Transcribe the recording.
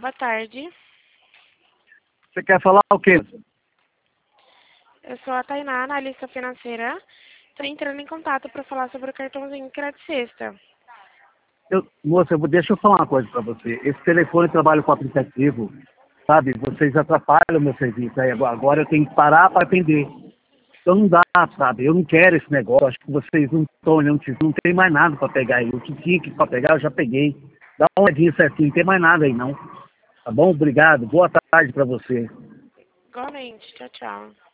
Boa tarde. Você quer falar o quê? Eu sou a Tainá, analista financeira. Estou entrando em contato para falar sobre o cartãozinho que era de sexta. Moça, deixa eu falar uma coisa para você. Esse telefone trabalha com aplicativo, sabe? Vocês atrapalham o meu serviço. Aí agora eu tenho que parar para atender. Então não dá, sabe? Eu não quero esse negócio. Acho que vocês não estão olhando, não tem mais nada para pegar aí. O que tinha que para pegar eu já peguei. Dá uma olhadinha certinho, não tem mais nada aí não. Tá bom? Obrigado. Boa tarde para você. Igualmente. Tchau, tchau.